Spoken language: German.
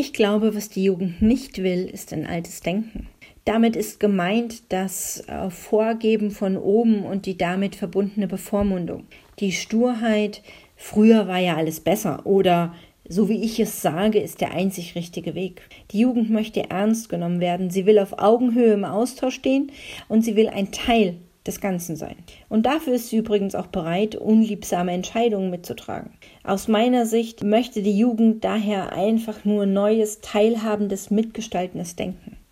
Ich glaube, was die Jugend nicht will, ist ein altes Denken. Damit ist gemeint das Vorgeben von oben und die damit verbundene Bevormundung. Die Sturheit, früher war ja alles besser oder so wie ich es sage, ist der einzig richtige Weg. Die Jugend möchte ernst genommen werden. Sie will auf Augenhöhe im Austausch stehen und sie will ein Teil des Ganzen sein. Und dafür ist sie übrigens auch bereit, unliebsame Entscheidungen mitzutragen. Aus meiner Sicht möchte die Jugend daher einfach nur neues, teilhabendes, mitgestaltendes Denken.